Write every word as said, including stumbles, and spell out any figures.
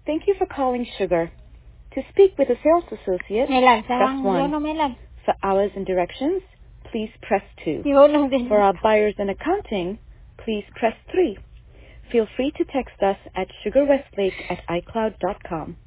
Thank you for calling Sugar. To speak with a sales associate, Ngày làm sao press ăn one. vô nó mới làm. For hours and directions, please press two. Vô nó đi. For our buyers and accounting, please press three. Feel free to text us at sugarwestlake at icloud dot com.